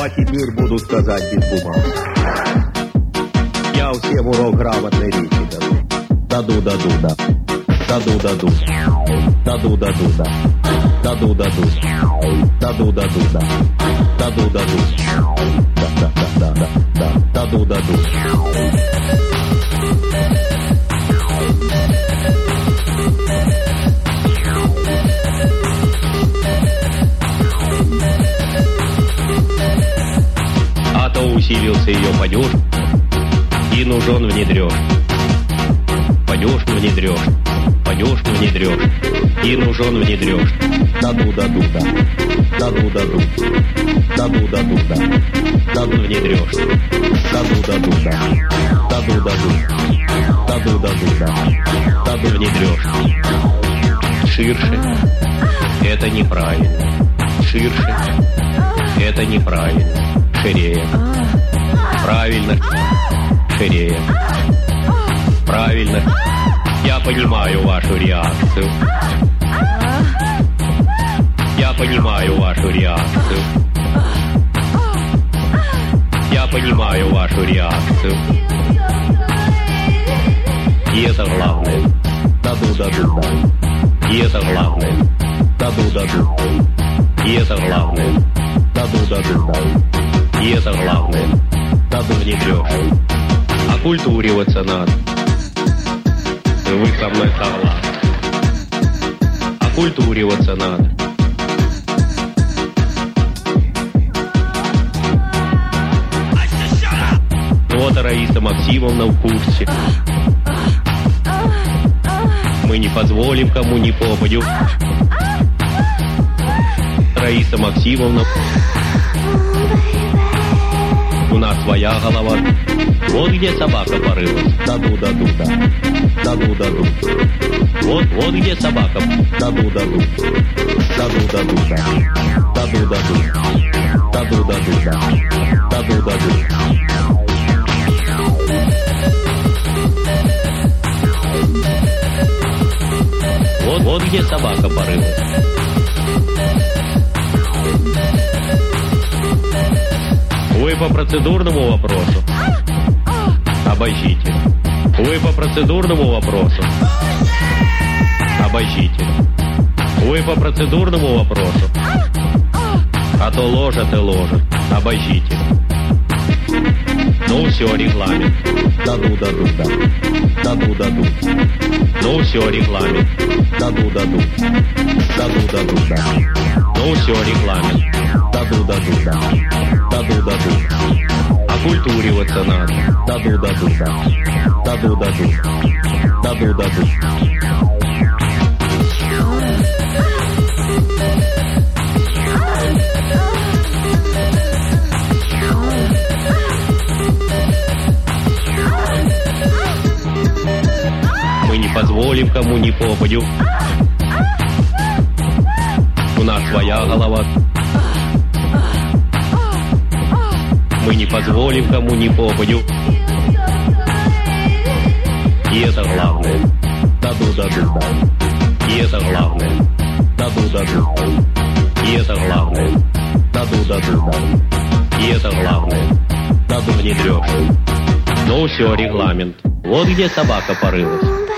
а теперь буду сказать без бумаг. Я всем урок грамотной речи даду. Даду-даду-да. Даду-даду-да. Даду-даду-да. Даду-даду-да. Даду-даду-да. Даду-даду-да. Да-да-да-да-да. Даду-даду. А то усилился ее падеж, и нужен внедрёж. Падеж внедрёж, падеж внедрёж, и нужен внедрёж. Даду-даду-да, даду-даду, даду-даду-да, даду внедрёж. Даду-даду-да, даду-даду, даду-даду-да, даду внедрёж. Ширше — это неправильно. Ширше — это неправильно. Ширее. Правильно. Ширее. Правильно. Я понимаю вашу реакцию. Я понимаю вашу реакцию. Я понимаю вашу реакцию. И это главное. Даду-даду-да. И это главное. Даду-даду. И это главное. Даду-даду-да. И это главное. Даду внедрёшь. Оккультуриваться надо. Вы со мной согласны. Оккультуриваться надо. Вот Раиса Максимовна в курсе. Мы не позволим кому ни попадю. Раиса Максимовна. У нас своя голова. Вот где собака порылась. Даду-даду-да. Даду-даду. Вот где собака. Даду-даду. Даду-даду-да. Даду-даду. Даду-даду-да. Даду-даду. Вот где собака порылась. Вы по процедурному вопросу? Обождите. Вы по процедурному вопросу? Обождите. Вы по процедурному вопросу? А то ложат и ложат. Обождите. Ну все, регламент. Даду-даду-да. Даду-даду. Ну все, регламент. Даду-даду. Даду-даду-да. Ну все, регламент. Даду-даду-да. Даду-даду. Оккультуриваться надо. Даду-даду-да. Даду-даду. Даду-даду. Мы не позволим кому ни попадю. У нас своя голова. Мы не позволим кому ни попадю. И это главное. Даду-даду-да. И это главное. Даду-даду. И это главное. Даду-даду-да. И это главное. Даду внедрёшь. Ну все, регламент. Вот где собака порылась.